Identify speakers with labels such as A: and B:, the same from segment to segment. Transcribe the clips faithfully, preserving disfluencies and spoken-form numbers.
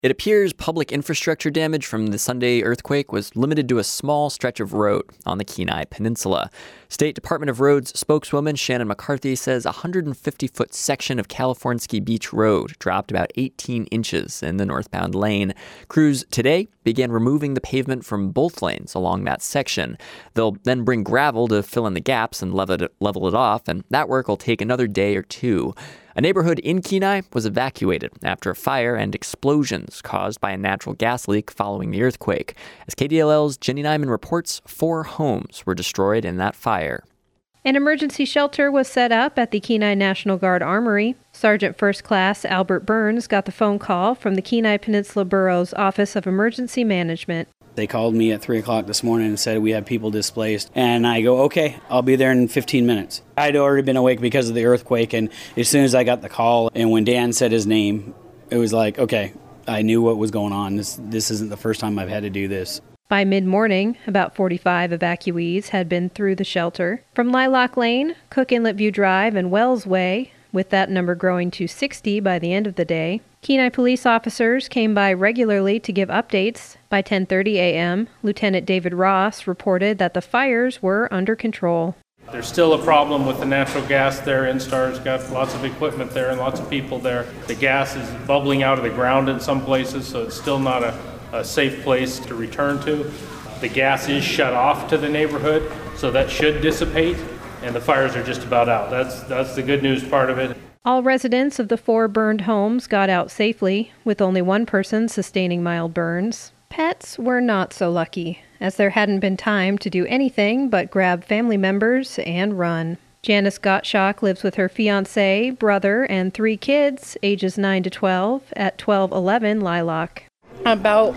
A: It appears public infrastructure damage from the Sunday earthquake was limited to a small stretch of road on the Kenai Peninsula. State Department of Roads spokeswoman Shannon McCarthy says a one hundred fifty foot section of California Beach Road dropped about eighteen inches in the northbound lane. Crews today began removing the pavement from both lanes along that section. They'll then bring gravel to fill in the gaps and level it, level it off, and that work will take another day or two. A neighborhood in Kenai was evacuated after a fire and explosions caused by a natural gas leak following the earthquake. As K D L L's Jenny Nyman reports, four homes were destroyed in that fire.
B: An emergency shelter was set up at the Kenai National Guard Armory. Sergeant First Class Albert Burns got the phone call from the Kenai Peninsula Borough's Office of Emergency Management.
C: They called me at three o'clock this morning and said we have people displaced. And I go, okay, I'll be there in fifteen minutes. I'd already been awake because of the earthquake, and as soon as I got the call and when Dan said his name, it was like, okay, I knew what was going on. This this isn't the first time I've had to do this.
B: By mid-morning, about forty-five evacuees had been through the shelter. From Lilac Lane, Cook Inlet View Drive, and Wells Way, with that number growing to sixty by the end of the day. Kenai police officers came by regularly to give updates. By ten thirty a.m., Lieutenant David Ross reported that the fires were under control.
D: There's still a problem with the natural gas there. Instar's got lots of equipment there and lots of people there. The gas is bubbling out of the ground in some places, so it's still not a, a safe place to return to. The gas is shut off to the neighborhood, so that should dissipate, and the fires are just about out. That's, that's the good news part of it.
B: All residents of the four burned homes got out safely, with only one person sustaining mild burns. Pets were not so lucky, as there hadn't been time to do anything but grab family members and run. Janice Gottschalk lives with her fiancé, brother, and three kids, ages nine to twelve, at twelve eleven Lilac.
E: About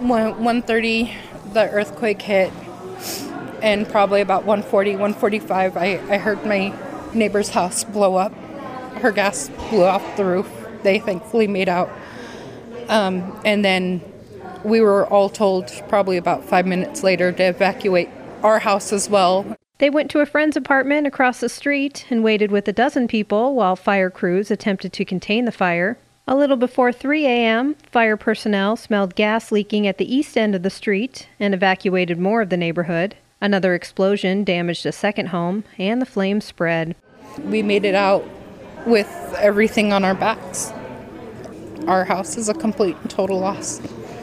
E: one thirty, the earthquake hit, and probably about one forty, one forty-five, I, I heard my neighbor's house blow up. Her gas blew off the roof. They thankfully made out. Um, and then we were all told probably about five minutes later to evacuate our house as well.
B: They went to a friend's apartment across the street and waited with a dozen people while fire crews attempted to contain the fire. A little before three a.m., fire personnel smelled gas leaking at the east end of the street and evacuated more of the neighborhood. Another explosion damaged a second home, and the flames spread.
E: We made it out with everything on our backs. Our house is a complete and total loss.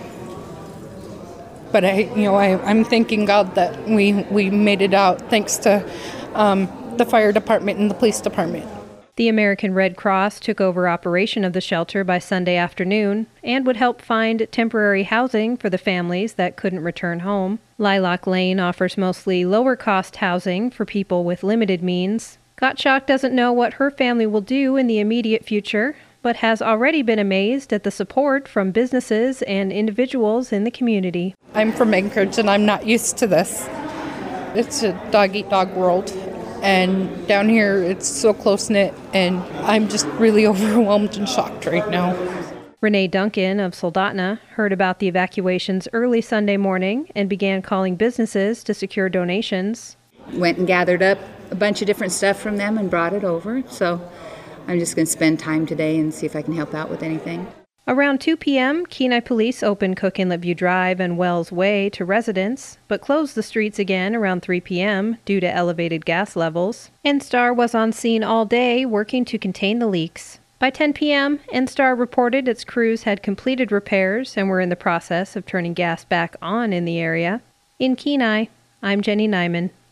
E: But I, you know, I, I'm thanking God that we, we made it out thanks to um, the fire department and the police department.
B: The American Red Cross took over operation of the shelter by Sunday afternoon and would help find temporary housing for the families that couldn't return home. Lilac Lane offers mostly lower-cost housing for people with limited means. Gottschalk doesn't know what her family will do in the immediate future, but has already been amazed at the support from businesses and individuals in the community.
E: I'm from Anchorage, and I'm not used to this. It's a dog-eat-dog world, and down here it's so close-knit, and I'm just really overwhelmed and shocked right now.
B: Renee Duncan of Soldotna heard about the evacuations early Sunday morning and began calling businesses to secure donations.
F: Went and gathered up a bunch of different stuff from them and brought it over, so I'm just going to spend time today and see if I can help out with anything.
B: Around two p.m., Kenai police opened Cook Inlet View Drive and Wells Way to residents, but closed the streets again around three p.m. due to elevated gas levels. Instar was on scene all day working to contain the leaks. By ten p.m., Instar reported its crews had completed repairs and were in the process of turning gas back on in the area. In Kenai, I'm Jenny Nyman.